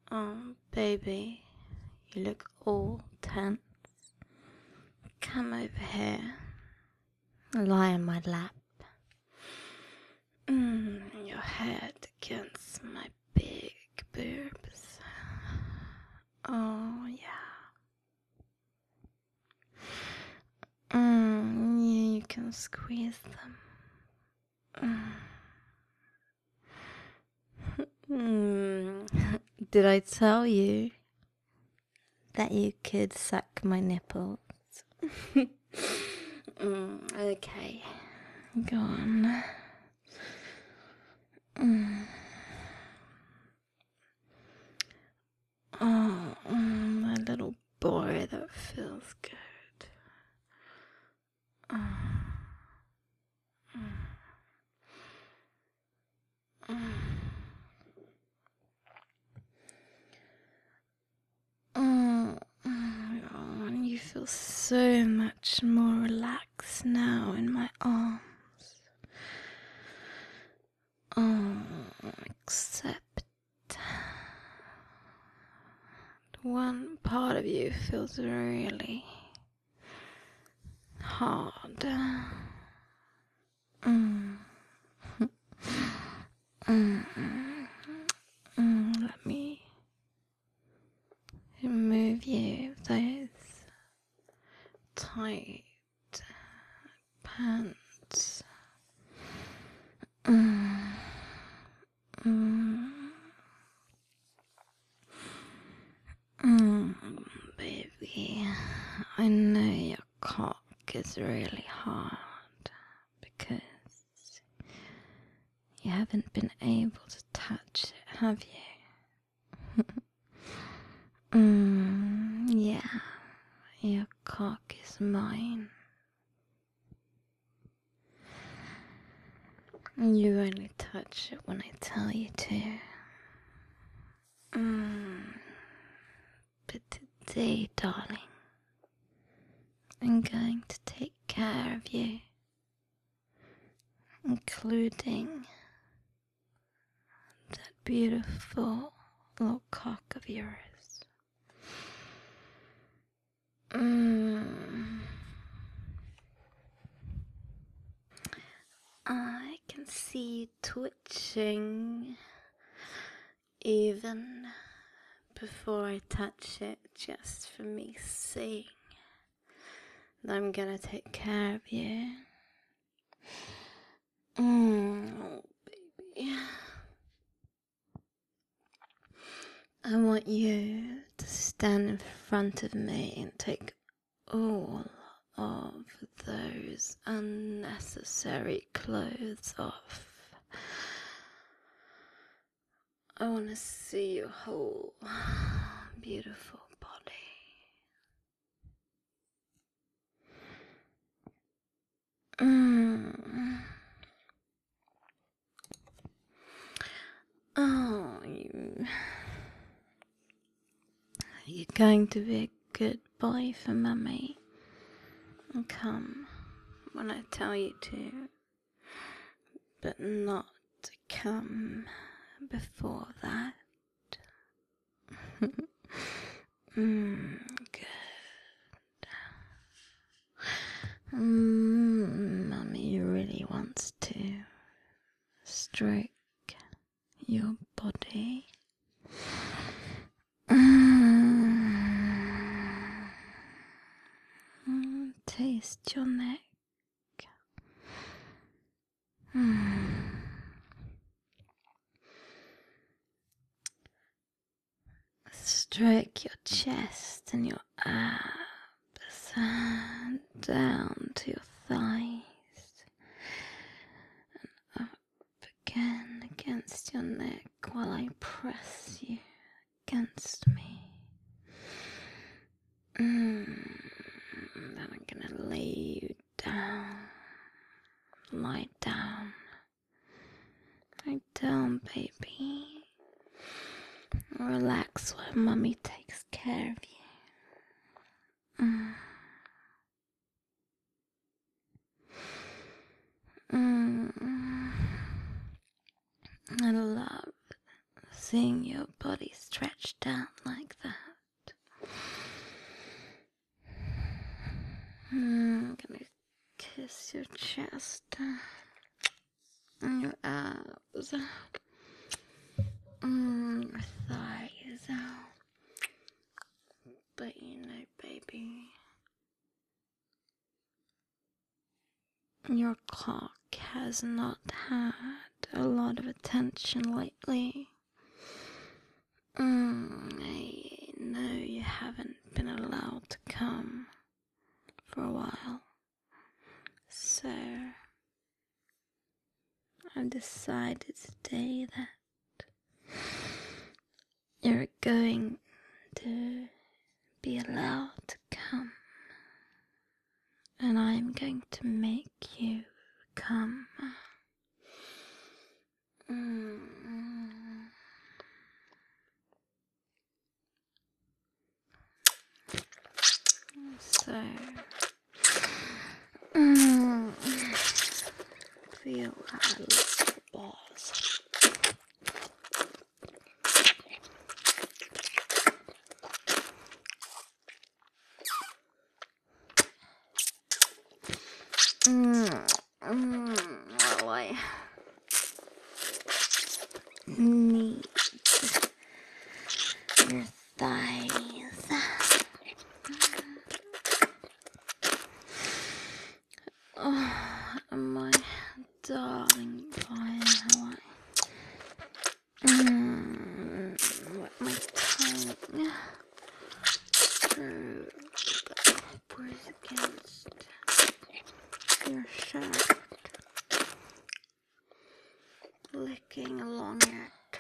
Baby, you look all tense. Come over here. Lie on my lap. Your head against my big boobs. Oh, yeah. You can squeeze them. Did I tell you that you could suck my nipples? Okay, go on. Oh, my little boy, that feels good. You feel so much more relaxed now in my arms. Except one part of you feels really hard. Let me remove you of those tight pants. Baby, I know your cock is really hard because you haven't been able to touch it, have you? Yeah, your cock is mine. You only touch it when I tell you to. But today, darling, I'm going to take care of you, including that beautiful little cock of yours. I can see you twitching even before I touch it, just for me seeing that I'm gonna take care of you. Oh, baby. I want you to stand in front of me and take all of those unnecessary clothes off. I want to see your whole beautiful body. Oh, you're going to be a good boy for Mummy. Come when I tell you to, but not to come before that. Good. Mummy really wants to stroke your body. Taste your neck. Stroke your chest and your abs and down to your thighs and up again against your neck while I press you against me. Then I'm gonna lay you down. Lie down. Lie down, baby. Relax while Mummy takes care of you. I love seeing your body straight stretched out like that. I'm gonna kiss your chest and your abs, your thighs. But you know, baby, your cock has not had a lot of attention lately. I know you haven't been allowed to come for a while, so I've decided today that you're going to be allowed to come, and I'm going to make you come. So, feel how I lick your balls. Well, I need your thighs. Oh, my darling boy, how I wet my tongue through the uppers against your shirt, licking along it.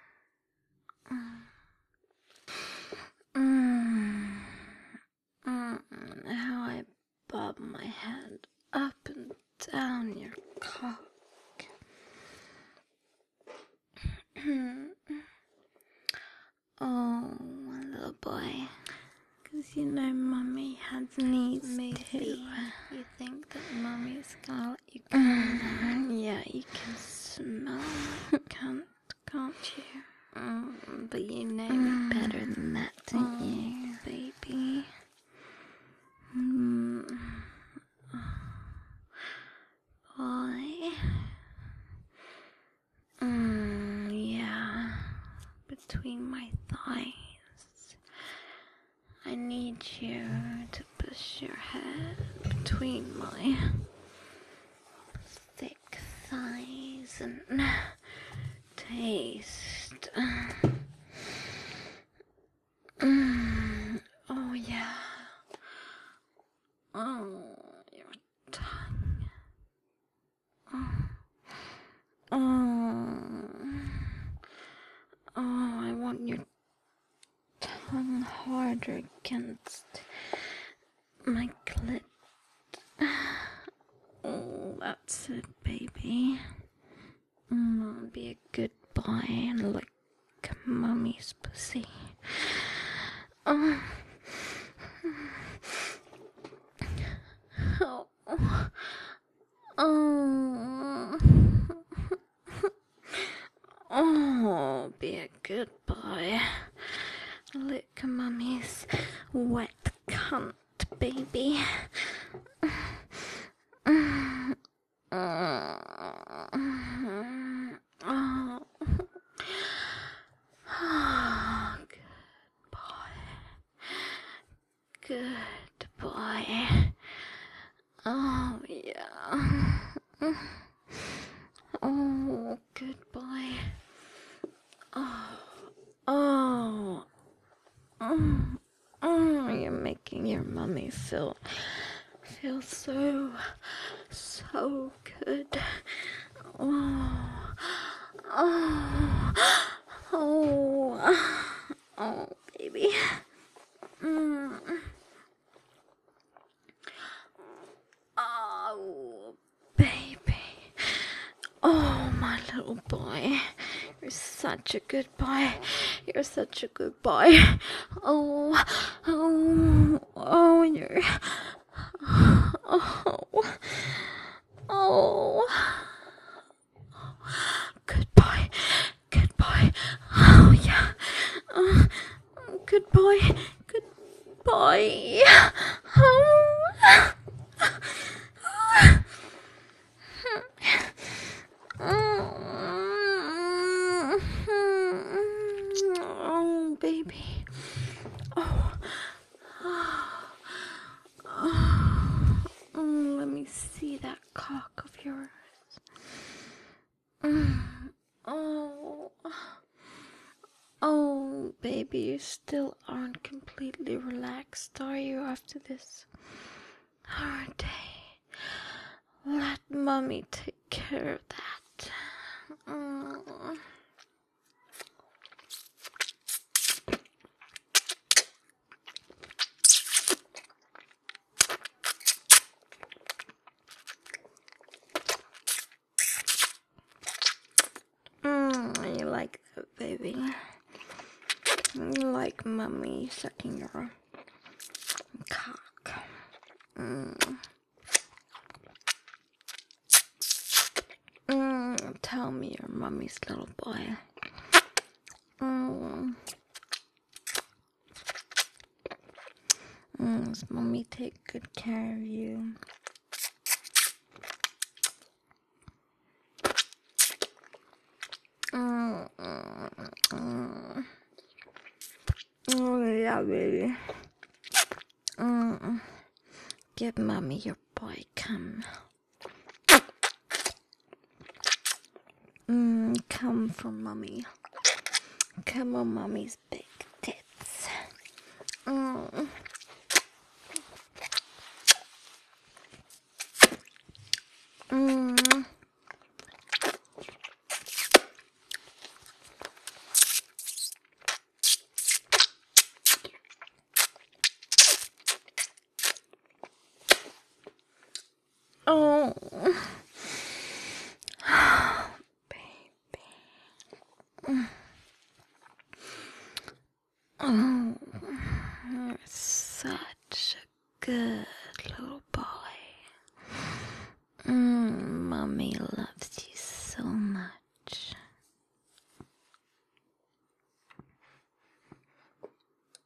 How I bob my head up and down your cock. Oh, my little boy. 'Cause you know Mummy has needs too. You think that Mummy's gonna let you come? Yeah, you can smell my cunt, can't you? But you know me better than that, don't you, baby? Boy. Yeah. Between my thighs. I need you to push your head between my thick thighs and taste. Oh yeah. Oh, your tongue. Oh, I want your tongue harder against my clit. Oh, that's it, baby. Be a good boy and lick Mummy's pussy. Oh. Oh, be a good boy. Lick Mummy's wet cunt, baby. Good boy. Oh, yeah. Oh, good boy. You're making your Mummy feel so good. Oh, baby. Oh, baby. Oh, my little boy. You're such a good boy. You're such a good boy. Oh, you're... Oh. Good boy. Oh, yeah. Good boy. Good boy. Oh. Oh, baby. Oh. Let me see that cock of yours. Oh. Oh, baby, you still aren't completely relaxed, are you, after this hard day? Let mommy take care of that. You like that, baby? You like mommy sucking your cock? Tell me you're mommy's little boy. Does mommy take good care of you? Oh yeah, baby. Give mommy your boy cum. Come for mommy. Come on mommy's big tits. Oh.